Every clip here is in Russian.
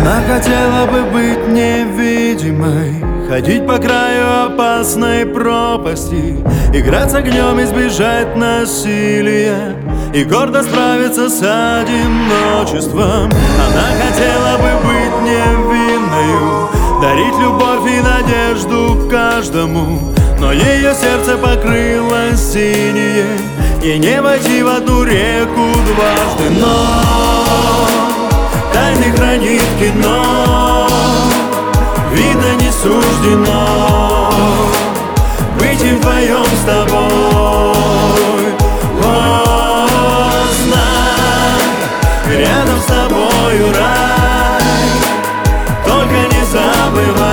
Она хотела бы быть невидимой, ходить по краю опасной пропасти, играть с огнем, избежать насилия и гордо справиться с одиночеством. Она хотела бы быть невинною, дарить любовь и надежду каждому, но ее сердце покрыло синее, ей не войти в одну реку дважды. Но тайны хранит кино, видно, не суждено быть им вдвоем с тобой. О, знай, рядом с тобою рай, только не забывай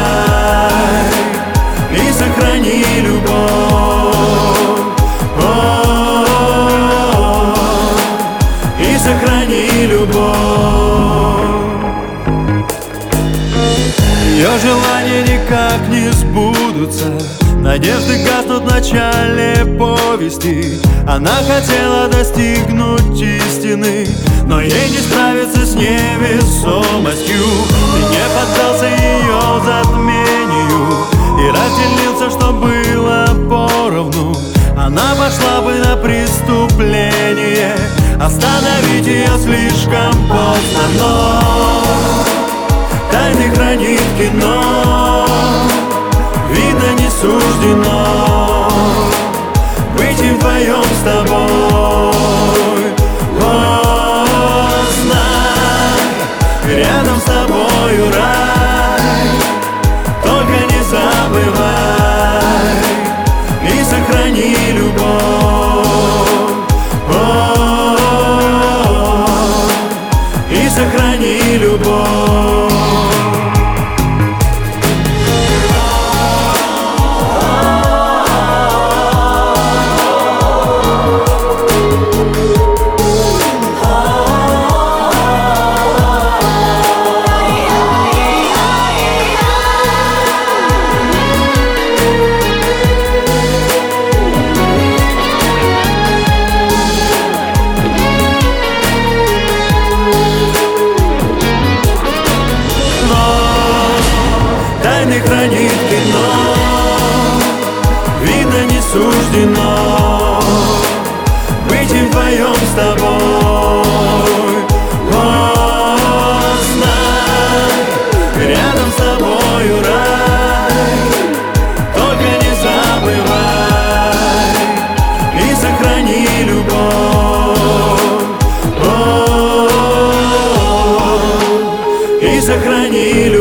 и сохрани любовь. О, и сохрани любовь. Ее желания никак не сбудутся, надежды гаснут в начале повести. Она хотела достигнуть истины, но ей не справиться с невесомостью. Ты не поддался ее затмению и разделился, что было поровну. Она пошла бы на преступление, остановить ее слишком поздно. Но тайны хранит кино, видно, не суждено быть им вдвоем с тобой. О, знай, рядом с тобою рай, только не забывай и сохрани любовь. О, и сохрани любовь. Тайны хранит кино, видно, не суждено быть им вдвоем с тобой. О, знай, рядом с тобою рай, только не забывай и сохрани любовь. О, и сохрани любовь.